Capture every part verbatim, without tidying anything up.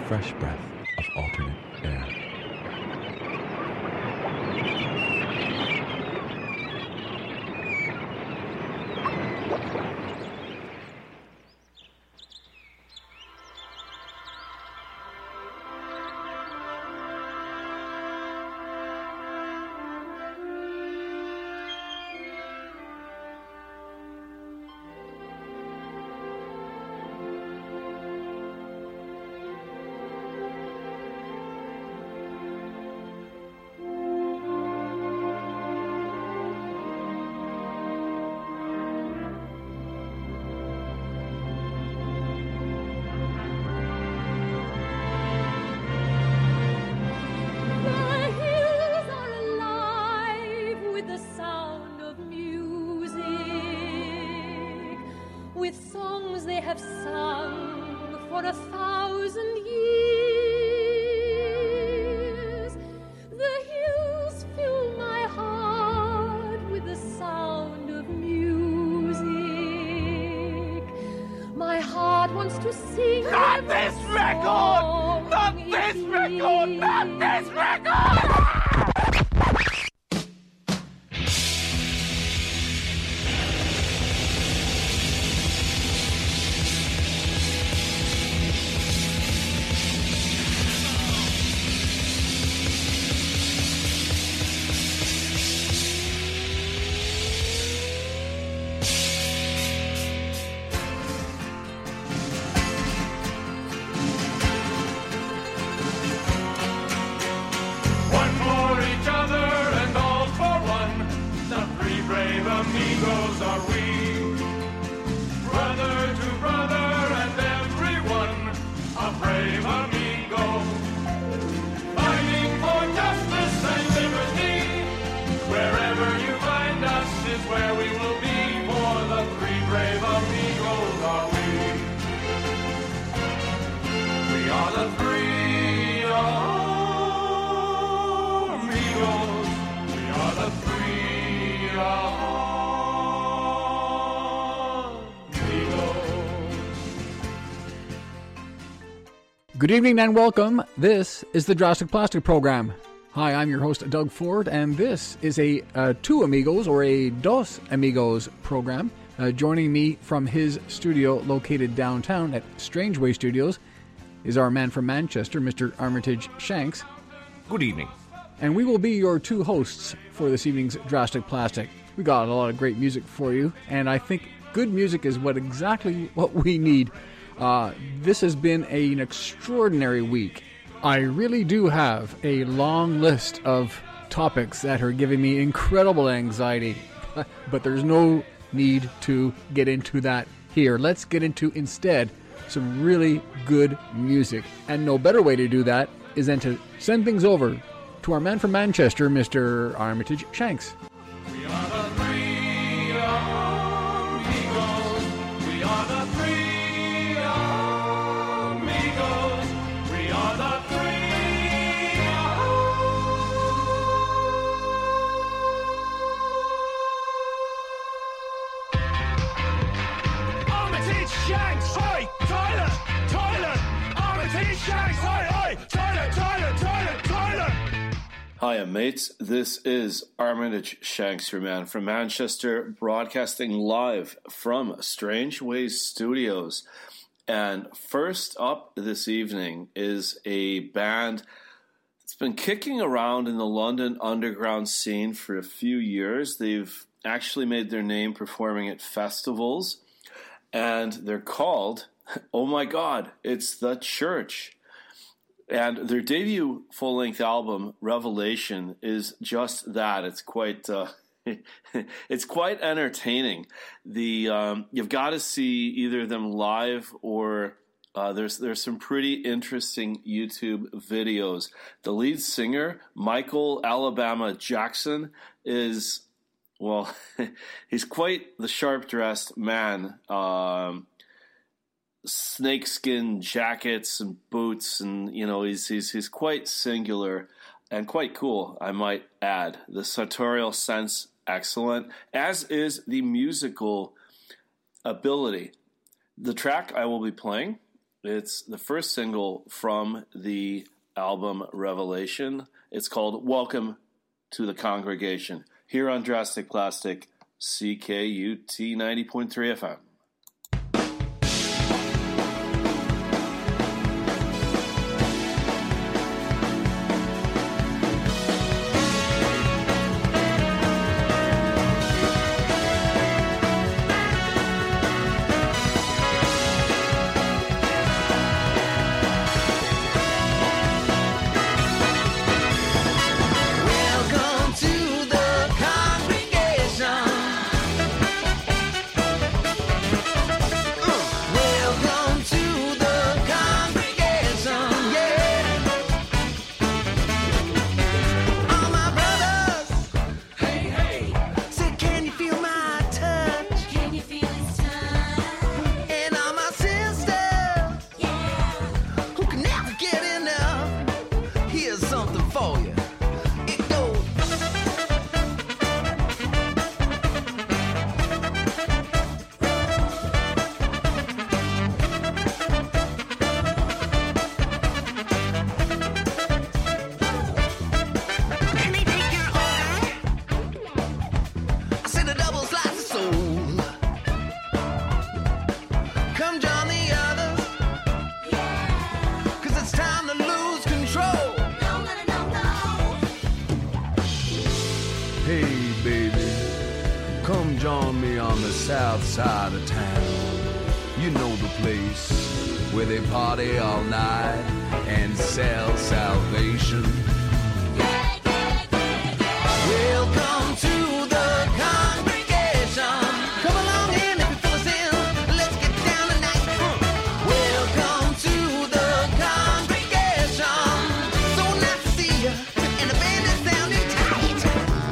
fresh breath of alternate air. Good evening and welcome. This is the Drastic Plastic Program. Hi, I'm your host, Doug Ford, and this is a uh, Two Amigos or a Dos Amigos program. Uh, joining me from his studio located downtown at Strangeway Studios is our man from Manchester, Mister Armitage Shanks. Good evening. And we will be your two hosts for this evening's Drastic Plastic. We got a lot of great music for you, and I think good music is what exactly what we need. Uh, this has been a, an extraordinary week. I really do have a long list of topics that are giving me incredible anxiety, but there's no need to get into that here. Let's get into, instead, some really good music. And no better way to do that is than to send things over to our man from Manchester, Mister Armitage Shanks. We are the three amigos. We are the three amigos. We are the three Armitage Shanks. Hi, Tyler. Tyler. Armitage Shanks. Hi, hi. Tyler. Tyler. Tyler. Tyler. Hiya, mates. This is Armitage Shanks, your man from Manchester, broadcasting live from Strange Ways Studios. And first up this evening is a band that's been kicking around in the London underground scene for a few years. They've actually made their name performing at festivals, and they're called, oh my god, it's The Church. And their debut full-length album, Revelation, is just that. It's quite, uh, it's quite entertaining. The um, you've got to see either them live or uh, there's there's some pretty interesting YouTube videos. The lead singer, Michael Alabama Jackson, is well, he's quite the sharp-dressed man. Um, snakeskin jackets and boots, and you know he's he's he's quite singular and quite cool, I might add. The sartorial sense, excellent, as is the musical ability. The track I will be playing It's the first single from the album Revelation. It's called Welcome to the Congregation. Here on Drastic Plastic, C K U T ninety point three F M. South side of town, you know the place where they party all night and sell salvation. Yeah, yeah, yeah, yeah. Welcome to the congregation. Come along in if you feel us in. Let's get down tonight. Welcome to the congregation. So nice to see you, and the band is sounding tight.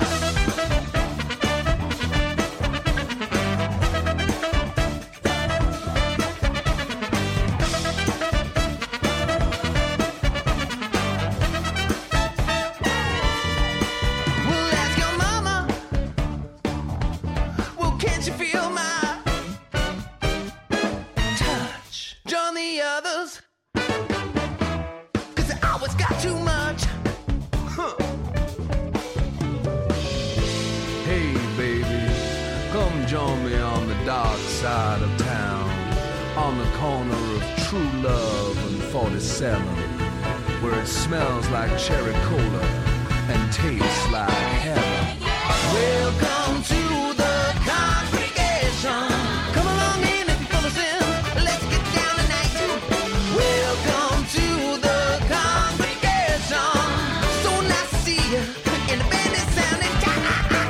Join me on the dark side of town, on the corner of True Love and forty-seven, where it smells like cherry cola and tastes like heaven. Welcome to the congregation. Come along in if you feel us in. Let's get down tonight. Welcome to the congregation. So nice to see you, and the band is sounding tight.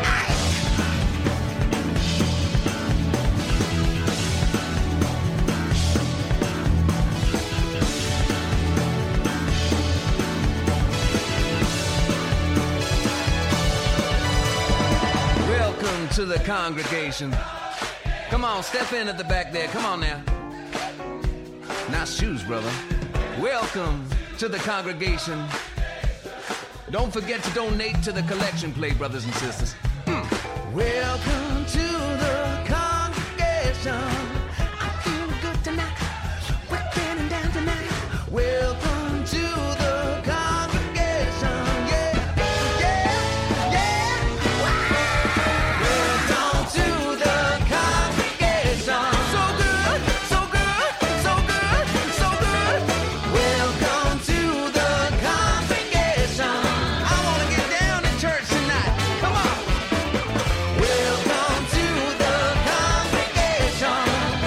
To the congregation. Come on, step in at the back there. Come on now. Nice shoes, brother. Welcome to the congregation. Don't forget to donate to the collection plate, brothers and sisters. Hmm. Welcome to the congregation. I feel good tonight. We're getting down tonight. Welcome to the congregation. Yeah. Welcome to the congregation.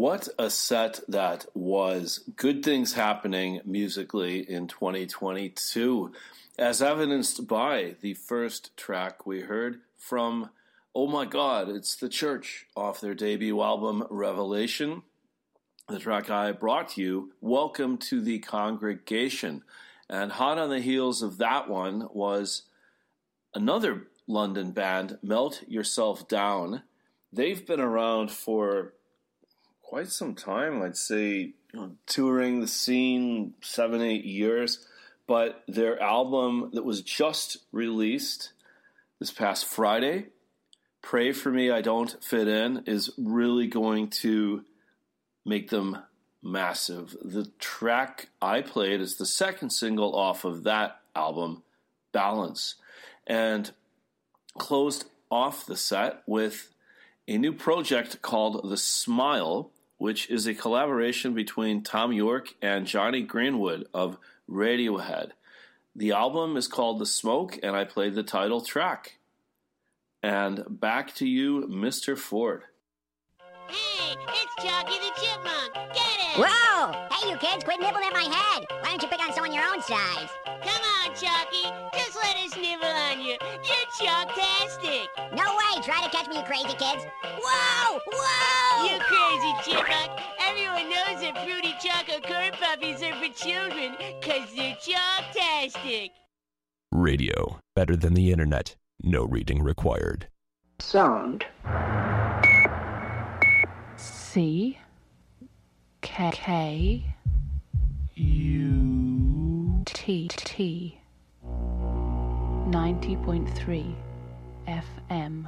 What a set that was. Good things happening musically in twenty twenty-two, as evidenced by the first track we heard from, oh my God, it's The Church off their debut album, Revelation. The track I brought you, Welcome to the Congregation. And hot on the heels of that one was another London band, Melt Yourself Down. They've been around for quite some time, I'd say, you know, touring the scene seven, eight years. But their album that was just released this past Friday, Pray For Me I Don't Fit In, is really going to make them massive. The track I played is the second single off of that album, Balance, and closed off the set with a new project called The Smile, which is a collaboration between Tom York and Johnny Greenwood of Radiohead. The album is called The Smoke, and I played the title track. And back to you, Mister Ford. Hey, it's Chucky the Chipmunk. Get it! Whoa! Hey, you kids, quit nibbling at my head. Why don't you pick on someone your own size? Come on, Chucky. Just let us nibble on you. You're Chucktastic. No way! Try to catch me, you crazy kids. Whoa! Whoa! You crazy chipmunk. Everyone knows that fruity chocolate corn puppies are for children, because they're Chucktastic. Radio. Better than the internet. No reading required. Sound. C K K U T T ninety point three F M.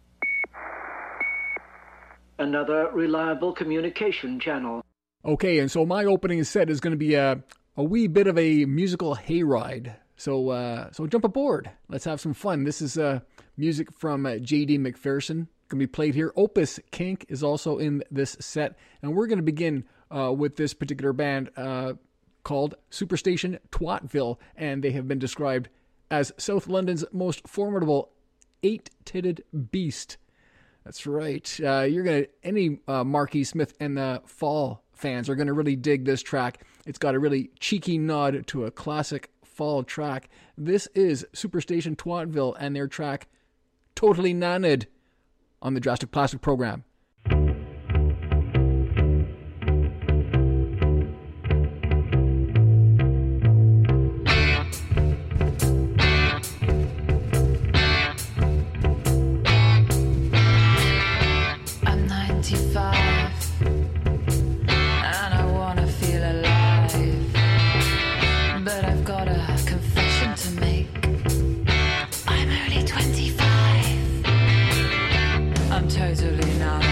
Another reliable communication channel. Okay, and so my opening set is going to be a, a wee bit of a musical hayride. So uh, so jump aboard. Let's have some fun. This is uh, music from uh, J D McPherson. Going to be played here. Opus Kink is also in this set. And we're going to begin uh, with this particular band uh, called Superstation Twatville. And they have been described as South London's most formidable eight-titted beast. That's right. Uh, you're going to, any uh, Marquis Smith and the Fall fans are going to really dig this track. It's got a really cheeky nod to a classic Fall track. This is Superstation Twatville and their track Totally Nanid on the Drastic Plastic program. I'm ninety-five and I wanna feel alive, but I've got a confession to make. I'm only twenty-five. I'm totally not.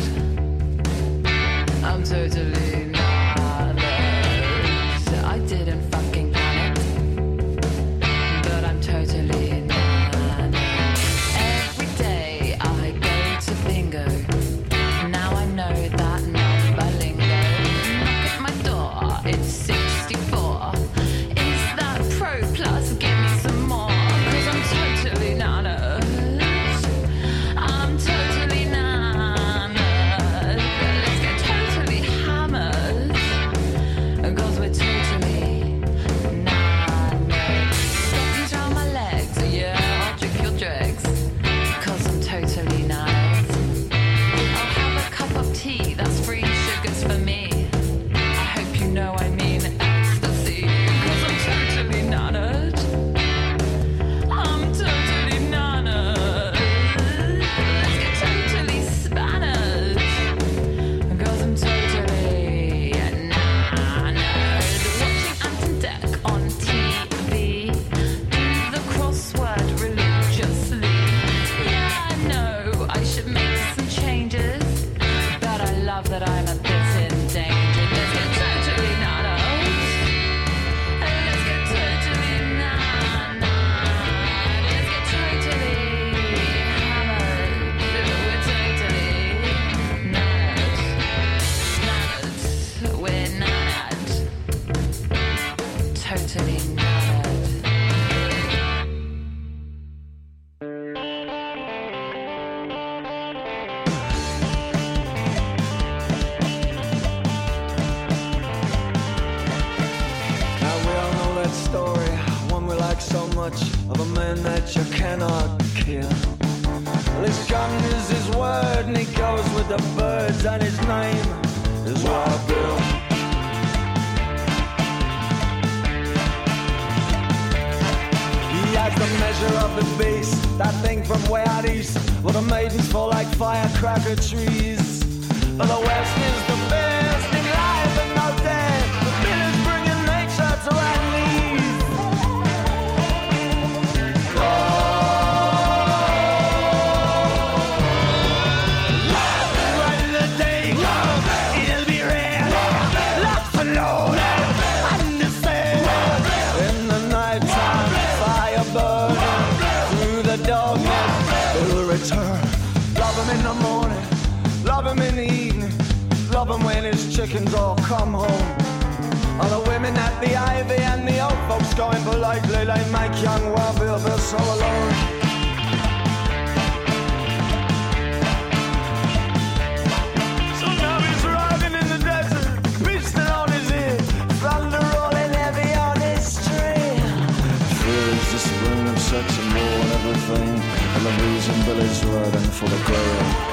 I'm totally not. I didn't fucking plan it, but I'm totally not. Every day I go to bingo. Now I know that number lingo. Knock at my door, it's sixty-four. Is that Pro Plus? Give me some more, 'cause I'm totally not. I'm totally not. Let's get totally hammered. man that you cannot kill. Well, his gun is his word, and he goes with the birds, and his name is Wild Bill. He has the measure of the beast, that thing from way out east, where the maidens fall like firecracker trees. But the West is the best in life and no death. The village bringing nature to our knees. Oh, when the day comes, it'll be red, locked and loaded, understand. In the nighttime, fire burning through the darkness, it'll return. Love him in the morning, love him in the evening, love him when his chickens all come home. All the women at the Ivy and the old folks going politely, they make young Wild Bill feel so alone. So now he's riding in the desert, beasting on his ear, thunder rolling heavy on his string. Fear is the spring of sex and war and everything, and the reason Billy's riding for the girl.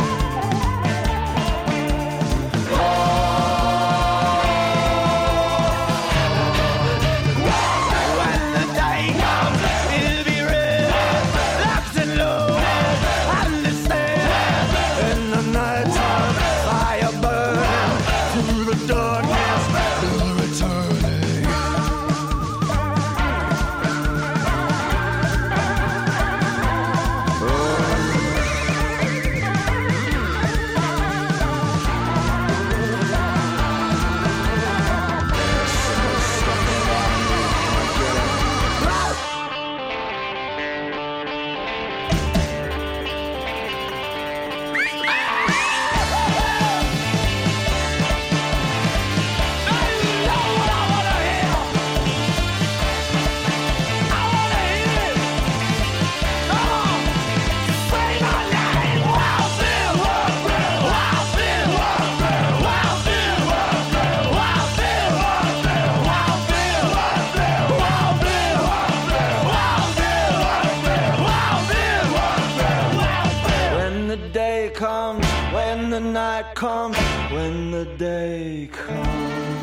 Comes when the day comes.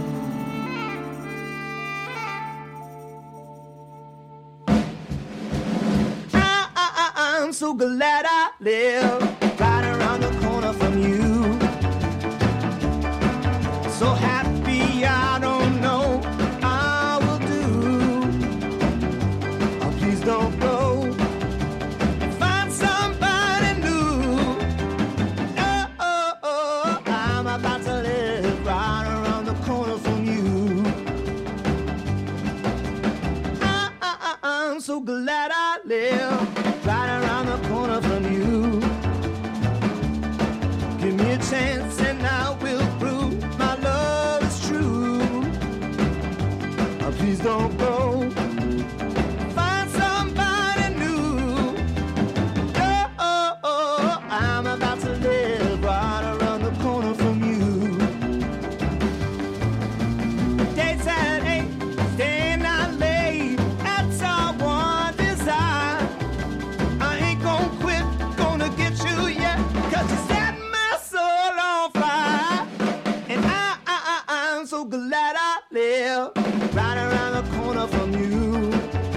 I, I, I'm so glad I live right around the corner from you. So happy I don't know I will do. Oh, please don't go. So glad I live right around the corner from you. Give me a chance and I will prove my love is true. Oh, please don't go. Find somebody new. Oh, oh, oh, I'm about to live right around the corner from you. Dates at eight, staying out late. That's all. Glad I live right around the corner from you.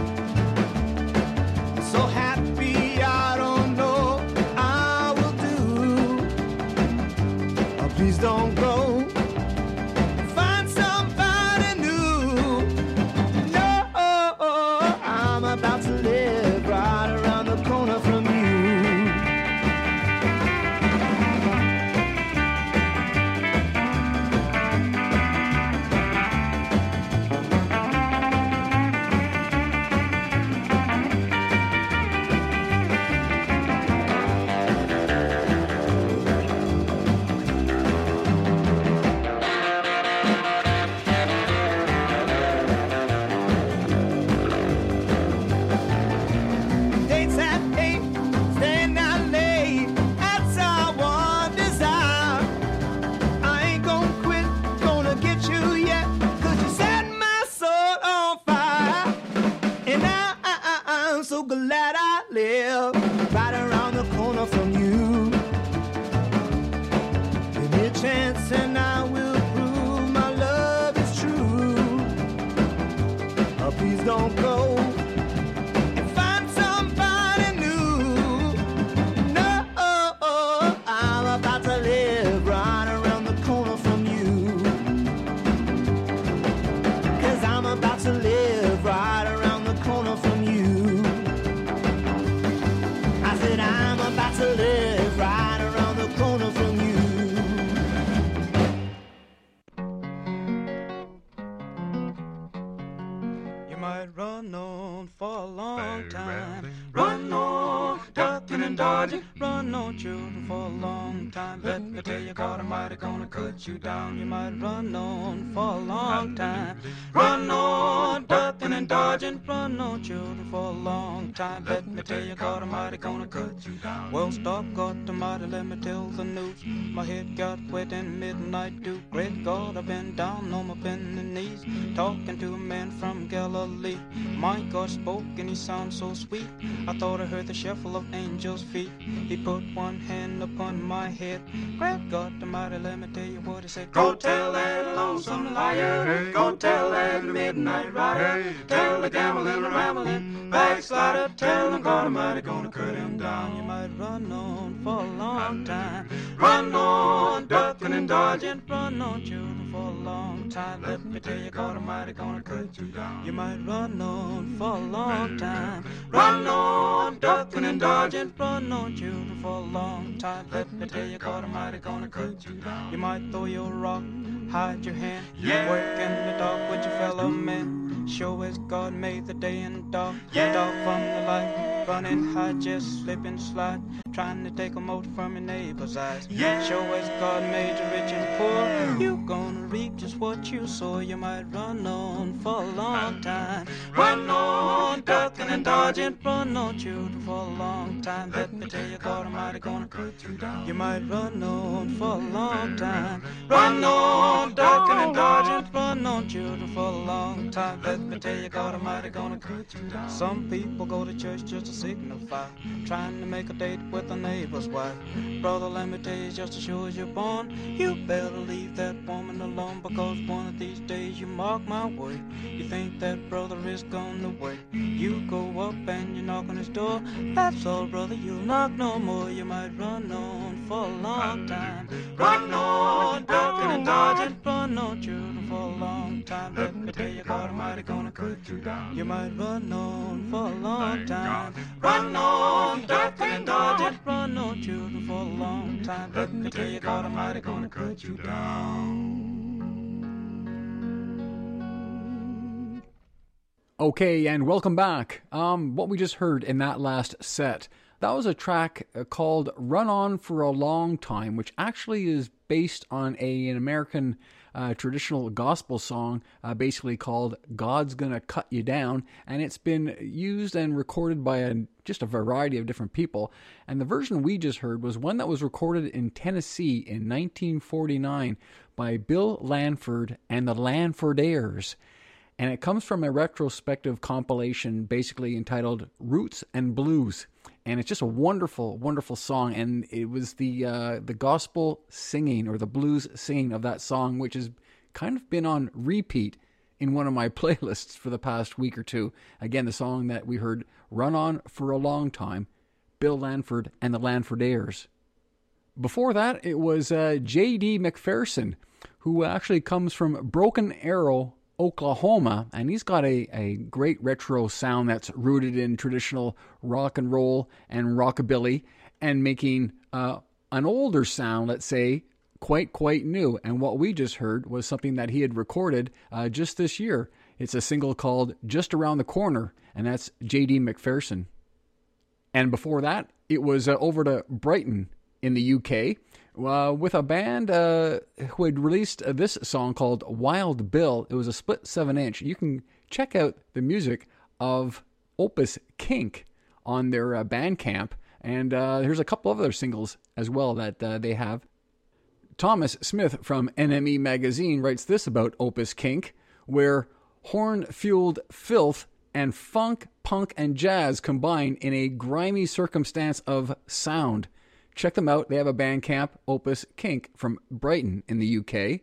So happy I don't know I will do. Oh, please don't go. Find somebody new. No, I'm about to live right around the corner from you. children for a long time. Let me tell you, God Almighty gonna cut you down. You might run on for a long time. Run on, ducking and dodging, run on, children, for a long time. Let me tell you, God Almighty gonna cut you down. Well, stop, God Almighty, let me tell the news. My head got wet in midnight dew. Great God, I've been down on my bending knees, talking to a man from Galilee. My God spoke and he sounded so sweet. I thought I heard the shuffle of angels' feet. He put one hand upon my head. Great God Almighty, let me tell you what he said. Go tell that lonesome liar, go tell that midnight rider, tell the gambling, rambling backslider, tell him God Almighty gonna cut him down. You might run on for a long time. Run on, ducking and dodging, run on, children, for a long time. Let me tell you, God Almighty gonna cut you down. You might run on for a long time. Run on, ducking and dodging, run on, children, for a long time. Let me tell you, God Almighty gonna cut you down. You might throw your rock, hide your hand, yeah. Work in the dark with your fellow men. Show as God made the day and dark, yeah. Dark from the light, running high, just slip and slide, trying to take a mote from your neighbor's eyes, yeah. Show as God made you rich and poor, you gonna reap just what you sow. You might run on for a long time. Run on, ducking and dodging, run on, children, for a long time. Let me tell you, God Almighty gonna cut you down. You might run on for a long time. Run on, ducking and dodging, run on, children, for a long time. Let me tell you, God Almighty gonna cut you down. Some people go to church just to signify, trying to make a date with a neighbor's wife. Brother, let me tell you, just as sure as you're born, you better leave that woman alone, because one of these days, you mark my word, you think that brother is gonna wait. You go up and you knock on his door, that's all, brother, you'll knock no more. You might run on for a long time. Run on, ducking and dodging, run on, children, for a long time. Let me tell you, God Almighty gonna cut you down. You might run on for a long time. Run on, ducking and dodging, run on, children, for a long time. Let me tell you, God Almighty gonna cut you down. Okay, and welcome back. Um, what we just heard in that last set, that was a track called Run On for a Long Time, which actually is based on a, an American uh, traditional gospel song, uh, basically called God's Gonna Cut You Down, and it's been used and recorded by a, just a variety of different people. And the version we just heard was one that was recorded in Tennessee in nineteen forty-nine by Bill Lanford and the Lanfordaires. And it comes from a retrospective compilation basically entitled Roots and Blues. And it's just a wonderful, wonderful song. And it was the uh, the gospel singing or the blues singing of that song, which has kind of been on repeat in one of my playlists for the past week or two. Again, the song that we heard, Run On for a Long Time, Bill Lanford and the Lanfordaires. Before that, it was uh, J D McPherson, who actually comes from Broken Arrow, Oklahoma, and he's got a, a great retro sound that's rooted in traditional rock and roll and rockabilly, and making uh, an older sound, let's say, quite, quite new. And what we just heard was something that he had recorded uh, just this year. It's a single called Just Around the Corner, and that's J D McPherson. And before that, it was uh, over to Brighton in the U K, Uh, with a band uh, who had released uh, this song called Wild Bill. It was a split seven inch. You can check out the music of Opus Kink on their uh, Bandcamp. And uh, here's a couple of other singles as well that uh, they have. Thomas Smith from N M E Magazine writes this about Opus Kink, where horn-fueled filth and funk, punk, and jazz combine in a grimy circumstance of sound. Check them out. They have a Bandcamp, Opus Kink, from Brighton in the U K.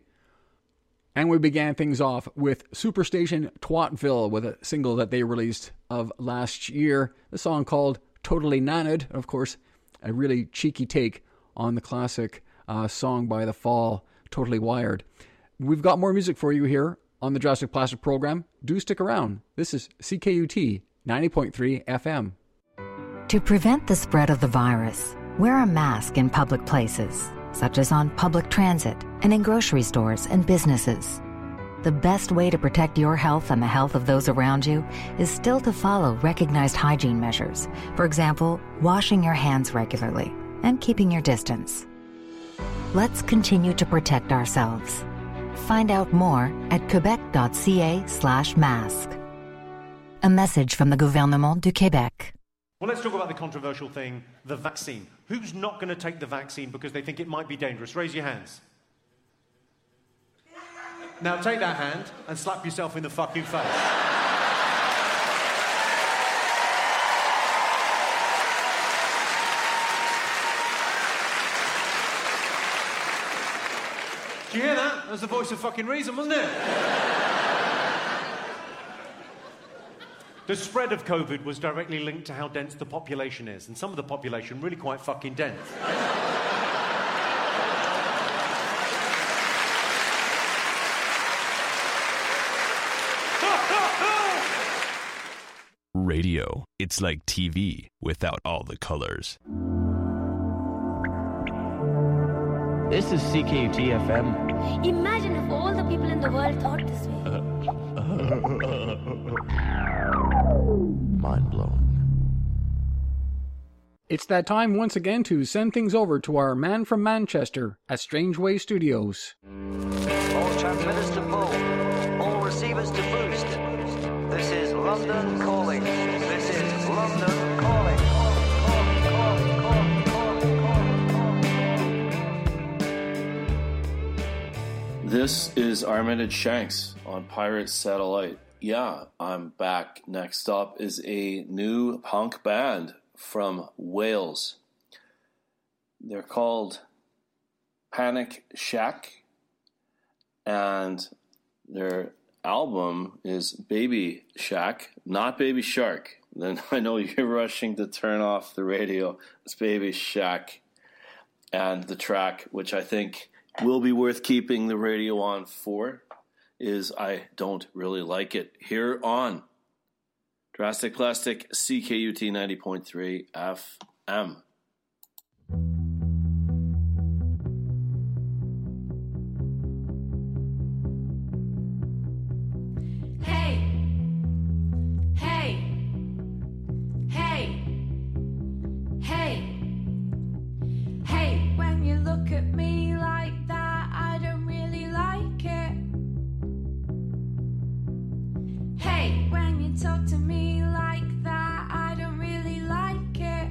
And we began things off with Superstation Twatville with a single that they released of last year. The song called Totally Nanted. Of course, a really cheeky take on the classic uh, song by The Fall, Totally Wired. We've got more music for you here on the Drastic Plastic program. Do stick around. This is C K U T ninety point three F M. To prevent the spread of the virus, wear a mask in public places, such as on public transit and in grocery stores and businesses. The best way to protect your health and the health of those around you is still to follow recognized hygiene measures. For example, washing your hands regularly, and keeping your distance. Let's continue to protect ourselves. Find out more at quebec.ca slash mask. A message from the Gouvernement du Québec. Well, let's talk about the controversial thing, the vaccine. Who's not going to take the vaccine because they think it might be dangerous? Raise your hands. Now take that hand and slap yourself in the fucking face. Do you hear that? That was the voice of fucking reason, wasn't it? The spread of COVID was directly linked to how dense the population is, and some of the population really quite fucking dense. Radio. It's like T V without all the colors. This is C K U T F M. Imagine if all the people in the world thought this way. Mind blowing. It's that time once again to send things over to our man from Manchester at Strange Way Studios. All transmitters to full. All receivers to boost. This is London calling. This is London calling. This is Armitage Shanks on Pirate Satellite. Yeah, I'm back. Next up is a new punk band from Wales. They're called Panic Shack, and their album is Baby Shack, not Baby Shark. Then I know you're rushing to turn off the radio. It's Baby Shack. And the track, which I think will be worth keeping the radio on for, is I Don't Really Like It. Here on Drastic Plastic, C K U T ninety point three F M. Talk to me like that, I don't really like it.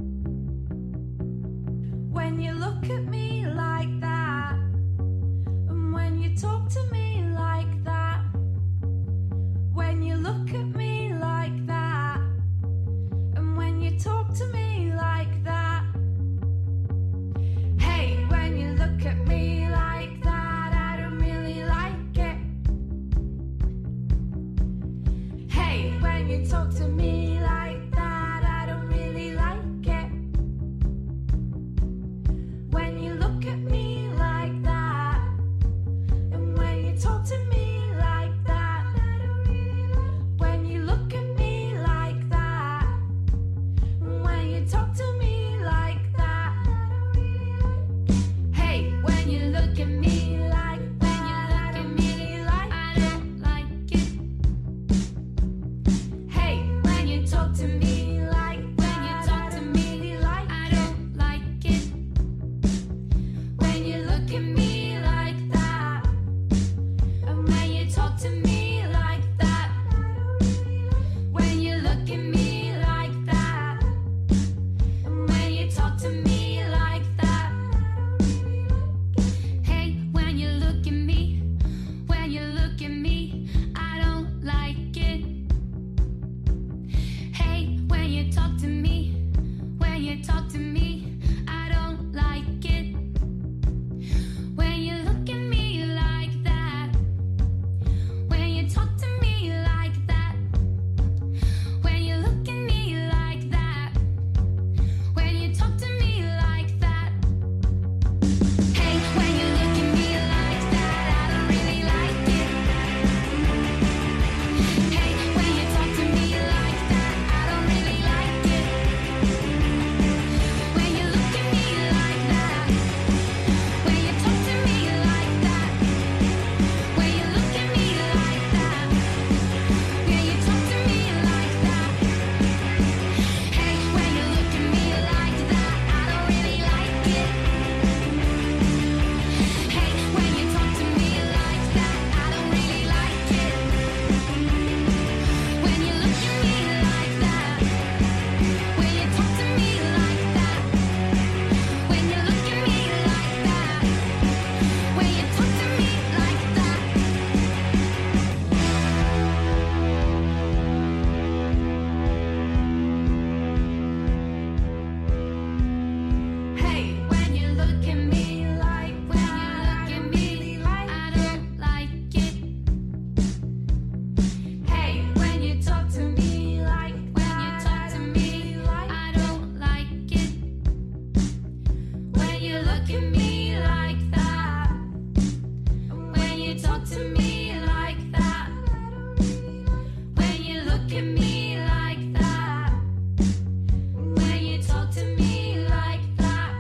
When you look at me like that, and when you talk to me like that, when you look at me like that, and when you talk to me like that. Hey, when you look at me like that, I don't really like it. Hey, when you talk to me like that, I don't really like it. When you look at me you look at me like that, and when you talk to me like that, when you look at me like that, when you talk to me like that.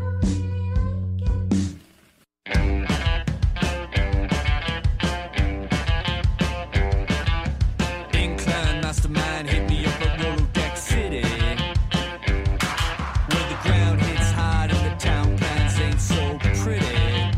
Incline mastermind hit me up at Rolodex City, where the ground hits hard and the town plans ain't so pretty.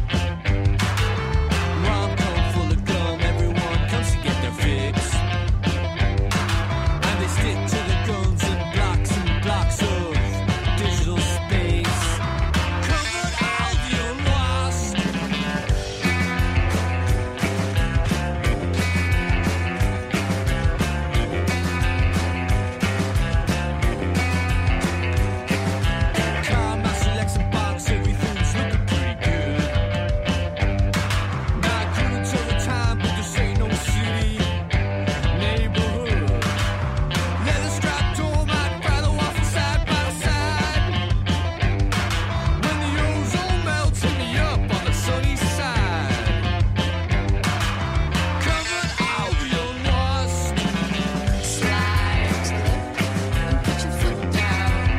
Rom-com full of gum, everyone comes to get their fix, and they stick to the guns and blocks and blocks of digital space. Covered all the unwashed. Car master Lexus box, everything's looking pretty good. Now I couldn't tell the time, but this ain't no city neighborhood. Leather strap door might rattle off side by side. When the ozone melts, hit me up on the sunny side. Covered all the unwashed. Slide to the left and put your foot down.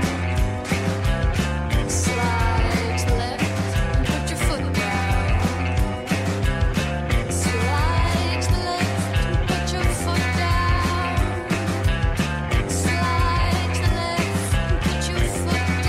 Slide to the left and put your foot down. Slide to the left and put your foot down. Slide to the left and put your foot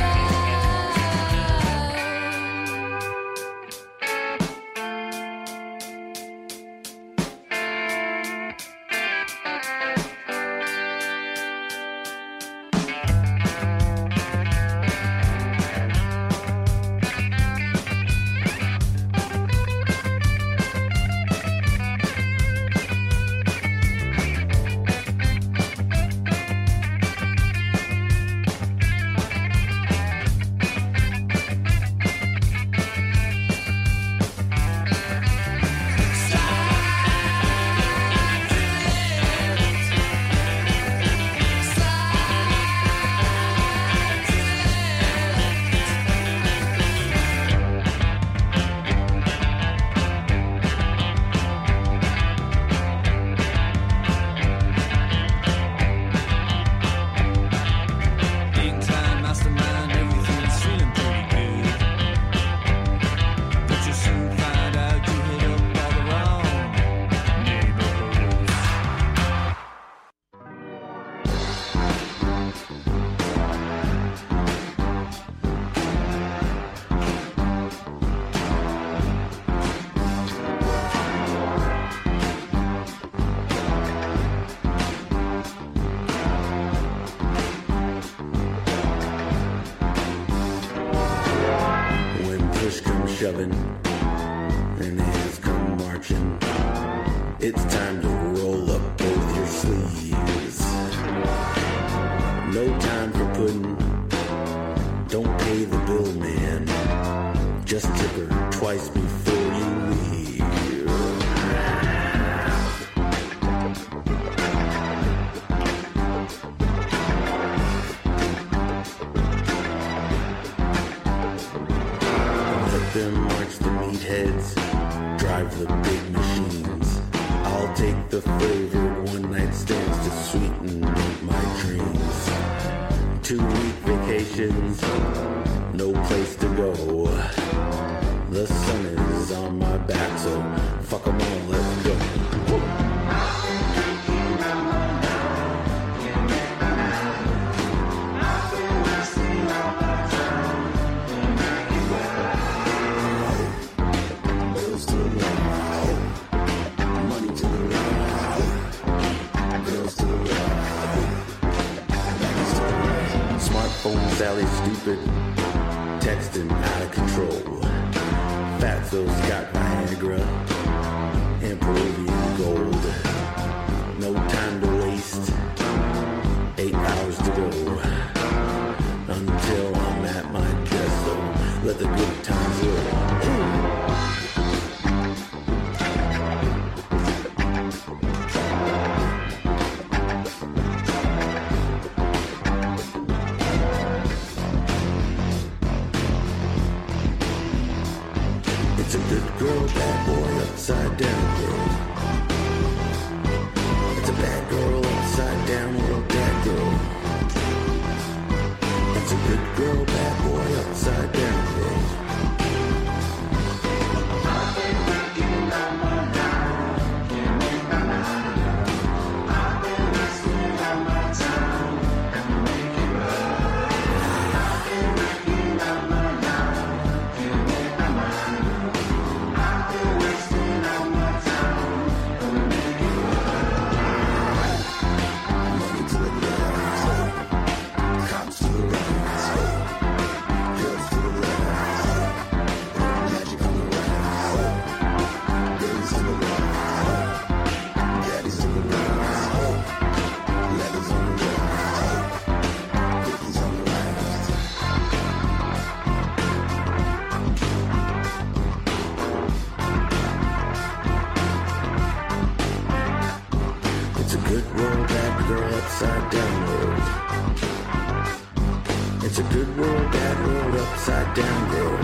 Incline mastermind, everything's feeling pretty good. But you soon find out you hit up all the wrong neighborhoods. When push comes shoving and hands come marching, it's time to roll up both your sleeves. No time for pudding. Don't pay the bill, man. Just tip her twice before you leave. Let them march the meatheads, drive the big machines. I'll take the favored one-night stands to sweeten my dreams. Two-week vacations, no place to go. The sun is on my back, so fuck 'em all, let's go. Bills to the ground, money to the ground, bills to the ground, money to the ground. Smartphone Sally stupid, texting out of control. Fatso's got Viagra and Peruvian gold. No time to waste, eight hours to go until I'm at my desk, so let the good times roll. It's a good girl, bad boy, upside down world. It's a bad girl, upside down world, bad girl. It's a good girl, bad boy, upside down world. I've been working on my mind, can't make my mind up. I've been resting on my time, and make it right. I've been working on my mind, can't make my mind up. I've been wasting all my time, and make it right. Money to the left, cops to the right. Girls to the left, magic on the right. Ladies to the right, daddies to the right. Letters on the right, cookies on the right. It's a good world, bad girl, upside down world. It's a good world, bad world, upside down world.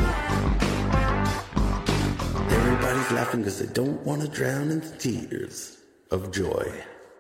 Everybody's laughing because they don't want to drown in the tears of joy.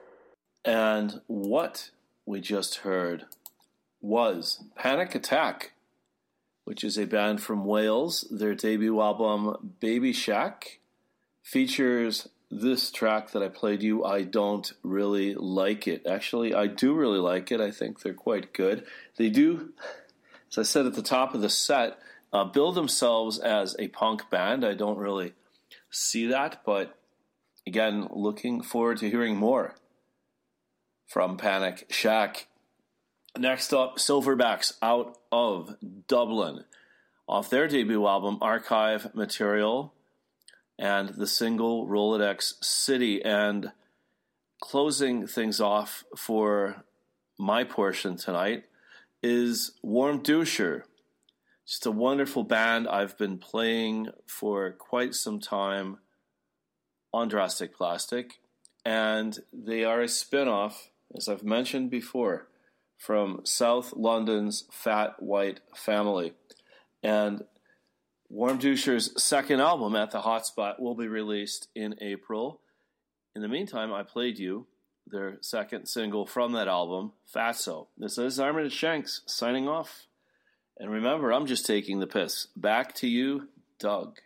And what we just heard was Panic Attack, which is a band from Wales. Their debut album, Baby Shack, features this track that I played you. I don't really like it. Actually, I do really like it. I think they're quite good. They do, as I said at the top of the set, uh, build themselves as a punk band. I don't really see that, but again, looking forward to hearing more from Panic Shack. Next up, Silverbacks out of Dublin, off their debut album, Archive Material, and the single Rolodex City. And closing things off for my portion tonight is Warm Doucher. Just a wonderful band I've been playing for quite some time on Drastic Plastic, and they are a spin-off, as I've mentioned before, from South London's Fat White Family. And Warm Doucher's second album, At the Hotspot, will be released in April. In the meantime, I played you their second single from that album, Fatso. This is Armitage Shanks signing off. And remember, I'm just taking the piss. Back to you, Doug.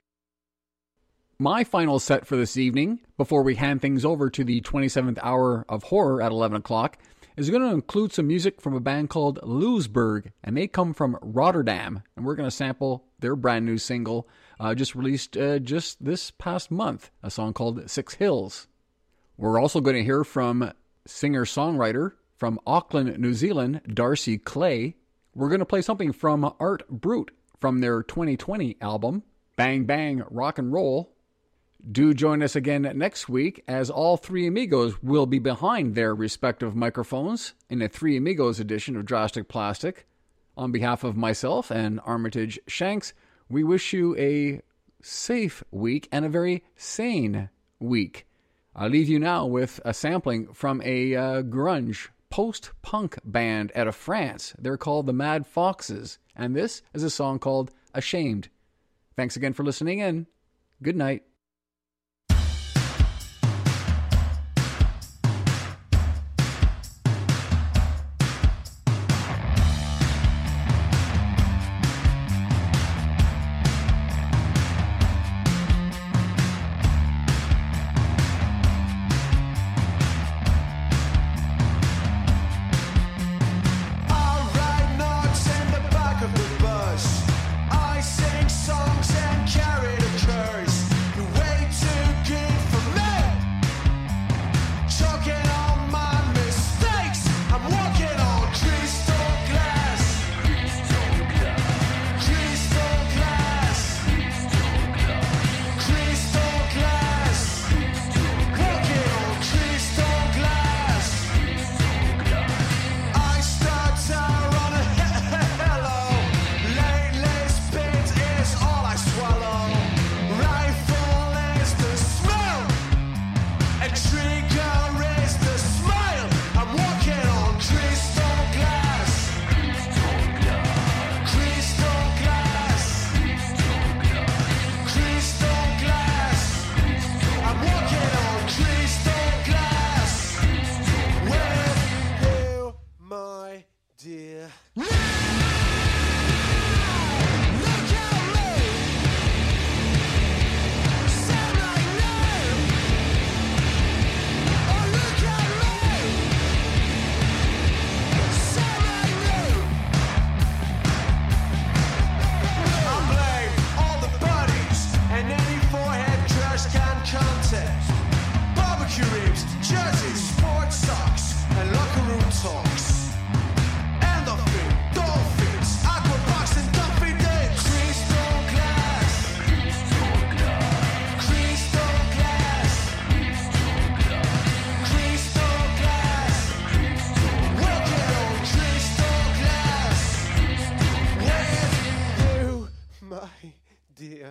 My final set for this evening, before we hand things over to the twenty-seventh hour of horror at eleven o'clock, is going to include some music from a band called Loosberg, and they come from Rotterdam, and we're going to sample their brand new single, uh, just released uh, just this past month, a song called Six Hills. We're also going to hear from singer-songwriter from Auckland, New Zealand, Darcy Clay. We're going to play something from Art Brut from their twenty twenty album, Bang Bang Rock and Roll. Do join us again next week, as all three amigos will be behind their respective microphones in a Three Amigos edition of Drastic Plastic. On behalf of myself and Armitage Shanks, we wish you a safe week and a very sane week. I'll leave you now with a sampling from a uh, grunge post-punk band out of France. They're called the Mad Foxes, and this is a song called Ashamed. Thanks again for listening in. Good night. I sing songs and carry the curse. You dear.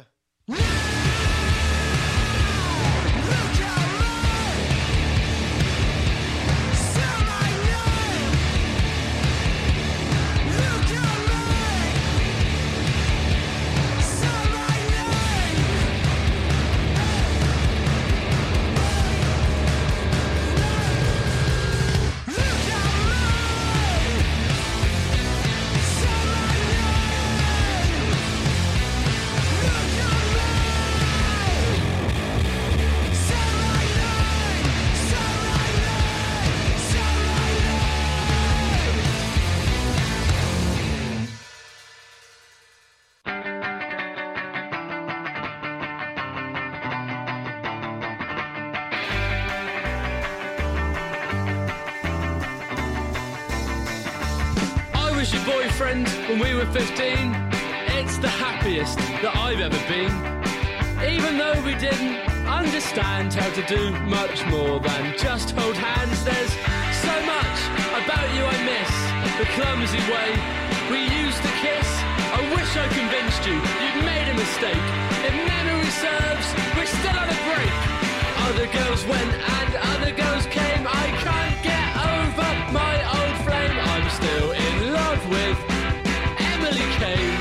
Your boyfriend when we were fifteen, it's the happiest that I've ever been. Even though we didn't understand how to do much more than just hold hands, there's so much about you I miss. The clumsy way we used to kiss. I wish I convinced you you'd made a mistake. If memory serves, we're still on a break. Other girls went and other girls came. I can't get over my old flame. I'm still in love with Emily Kane.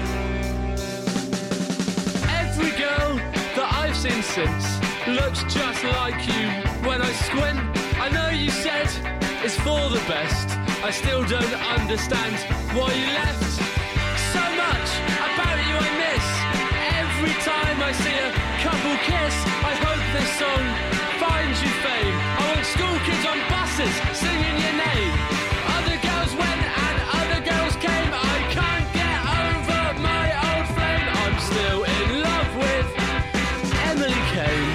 Every girl that I've seen since looks just like you. When I squint, I know you said it's for the best. I still don't understand why you left. So much about you I miss. Every time I see a couple kiss, I hope this song finds you fame. I want school kids on buses singing your name. Other girls went and other girls came. I can't get over my old flame. I'm still in love with Emily Kane.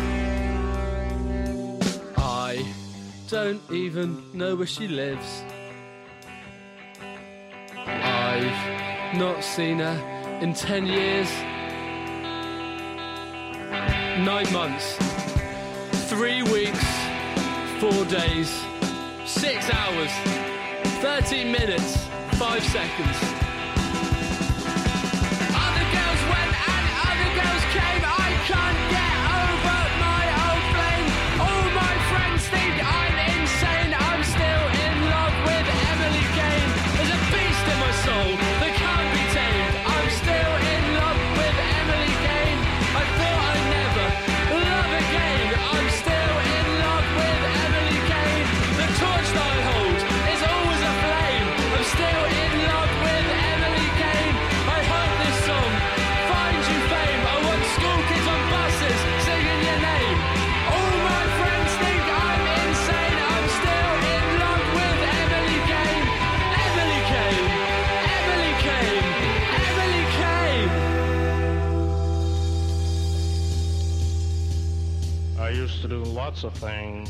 I don't even know where she lives. I've not seen her in ten years. Nine months, three weeks, four days, six hours, thirteen minutes, five seconds. Other girls went and other girls came. I can't get over my old flame. All my friends think I'm insane. I'm still in love with Emily Kane. There's a beast in my soul that can't be tamed. I'm still in love with Emily Kane. I thought I'd never love again. I'm still in love with Emily Kane. The torch that I hold is always a flame. I'm still in love with Emily Kane. I hope this song finds you fame. I want school kids on buses singing your name. All my friends think I'm insane. I'm still in love with Emily Kane. Emily Kane. Emily Kane. Emily Kane. I used to do lots of things.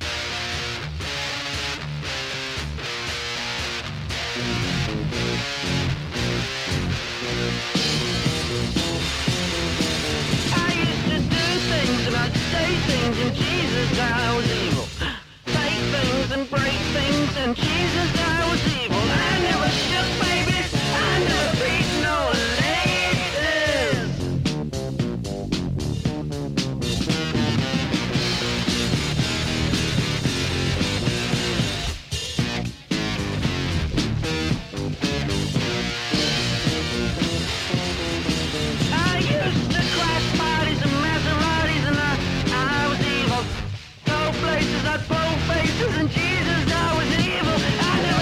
I used to do things and I'd say things and Jesus, I was evil. Take things and break things and Jesus, I was evil. I never shook babies, I never beat no ladies. I used to crash parties and Maseratis and I, I was evil. Go places, I'd pull faces and Jesus, I was evil. I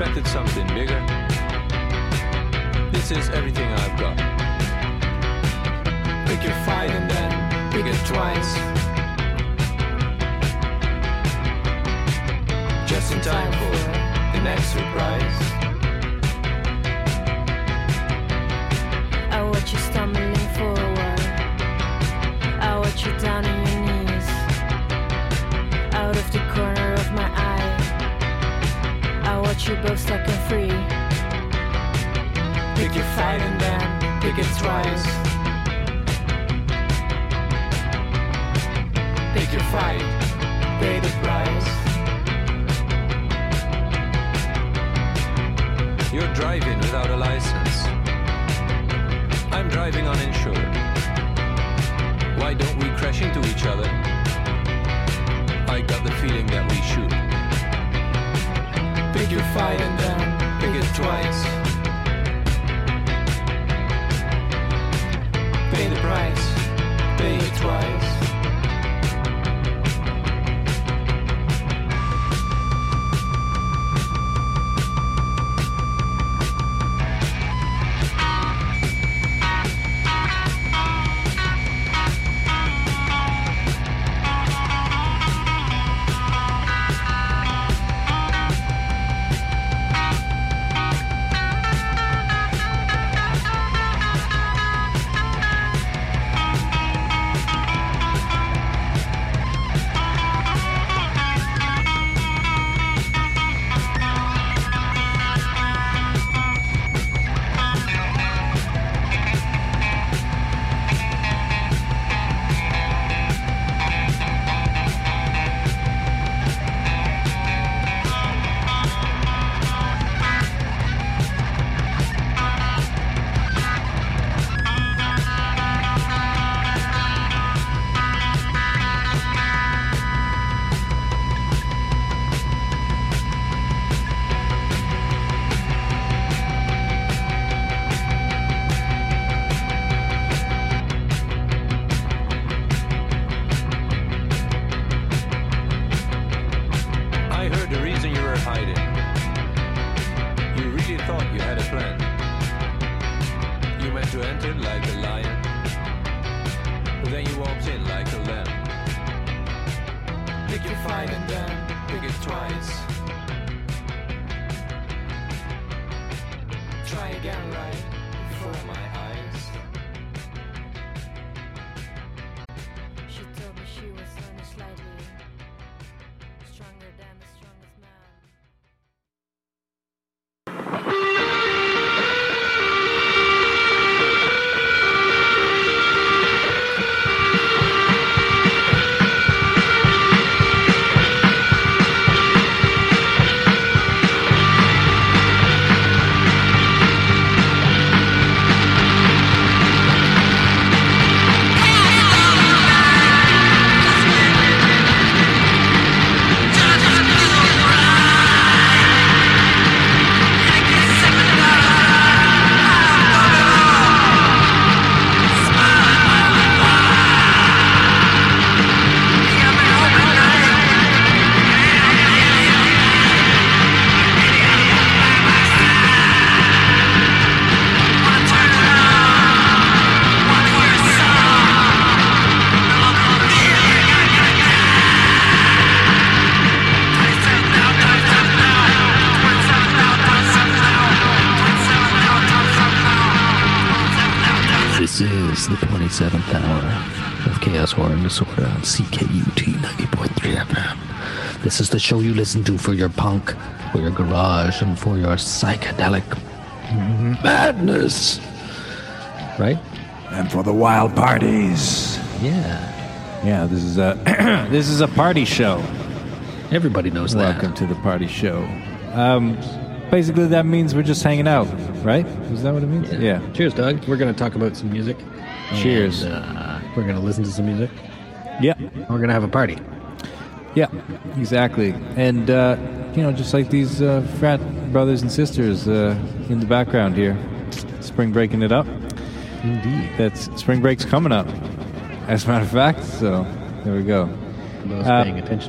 expected something bigger. This is everything I've got. Pick your fight and then pick it twice. Just in time for the next surprise. I watch you stumbling forward. I watch you down on your knees. Out of the corner of my eye, I watch you both stuck and free. Pick your fight and then pick it twice. Pick your fight, pay the price. You're driving without a license. I'm driving uninsured. Why don't we crash into each other? I got the feeling that we should. Pick your fight and then pick it twice. Pay the price, pay it twice. This is the twenty-seventh hour of Chaos Horror and Disorder on C K U T ninety point three F M. This is the show you listen to for your punk, for your garage, and for your psychedelic madness. Right? And for the wild parties. Yeah. Yeah, this is a this is a party show. Everybody knows that. Welcome to the party show. Um, basically, that means we're just hanging out, right? Is that what it means? Yeah. Yeah. Cheers, Doug. We're going to talk about some music. Cheers. And, uh, we're going to listen to some music. Yeah. We're going to have a party. Yeah, exactly. And, uh, you know, just like these uh, frat brothers and sisters uh, in the background here, spring breaking it up. Indeed. That's spring break's coming up, as a matter of fact. So there we go. Those Uh, paying attention